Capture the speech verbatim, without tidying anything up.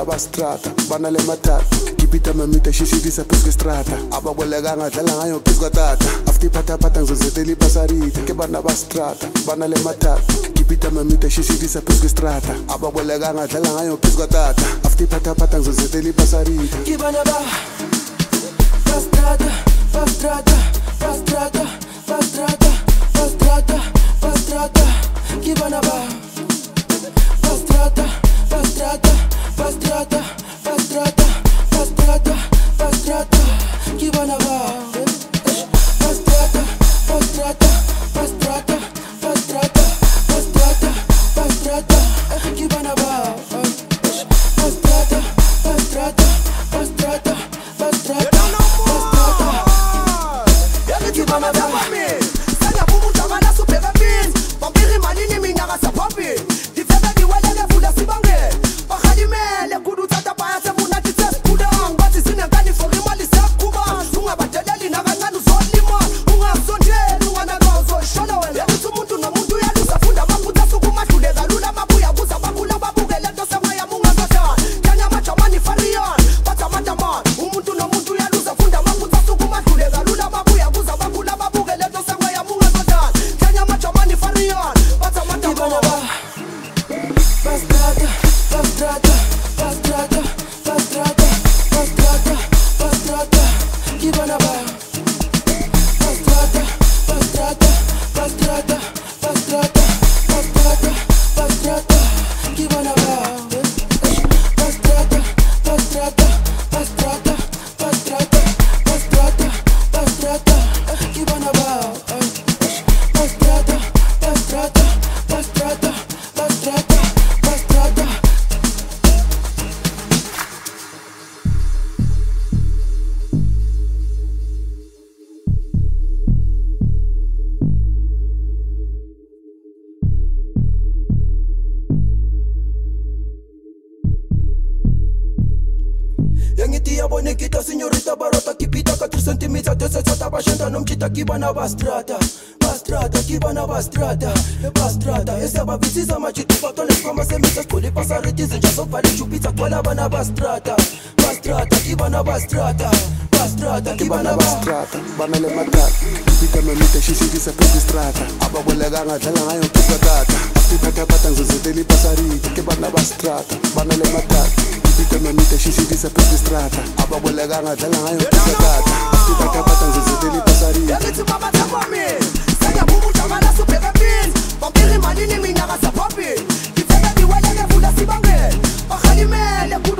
bana ba strata bana le matata kipita mamita shishidisa phezu strata ababolekanga dlala ngayo phezu kwatata after iphathaphatha ngizozetela ipasarita ke bana ba strata bana le matata kipita mamita shishidisa phezu strata ababolekanga dlala ngayo phezu kwatata after iphathaphatha ngizozetela ipasarita ke bana ba strata strata strata strata strata strata ke bana ba strata strata strata strata strata strata ke bana ba strata strata strata strata strata strata ke bana ba strata strata strata strata ke bana ba sana bumu tabana super rapide vampire manini minyaga sa papi difebe di wele le vula sibange bakhalimele kudu tsata pa se buna tse kudang bathi sinengani for imali sakuba ungabadeleli nakancane uzolima ungazondeli ungana lozo shona wena uthi umuntu nomuntu uyaluza funda amaphutha sukumadlule kalula mabuya kuza bakula babukele nto semaya mungazohlala kanya majamani farion bathi amadaman umuntu nomuntu uyaluza funda amaphutha sukumadlule kalula mabuya kuza bakula babukele nto semaya mungazohlala kanya majamani farion bathi amadaman Pastrata, pastrata, pastrata, pastrata, pastrata, pastrata, ke bana ba pastrata, pastrata, pastrata, pastrata, pastrata, pastrata, ke bana ba pastrata, pastrata, pastrata, pastrata, pastrata, pastrata, ke bana ba pastrata, pastrata, pastrata, pastrata Yangitia bonekita signorita barota kipita ka three centimeters dese tsata bashenda nomchita kibana bastrata bastrata kibana bastrata bastrata esaba bisiza machitu patole koma semisa skole pasareti zinja sofali chupita kwala bana bastrata bastrata kibana bastrata bastrata kibana bastrata bana le matata kipita mamita shishidisa phezu strata ababolekanga dlala ngayo phezu kwatata after iphathaphatha ngizozetela ipasarita ke bana bastrata bana le matata kipita mamita shishidisa phezu strata ababolekanga dlala ngayo phezu kwatata after iphathaphatha ngizozetela ipasarita yakithi mama takwami saya bumu tabana super rapide vampire manini minyaga sa papi difebe di wele le vula sibange bakhalimele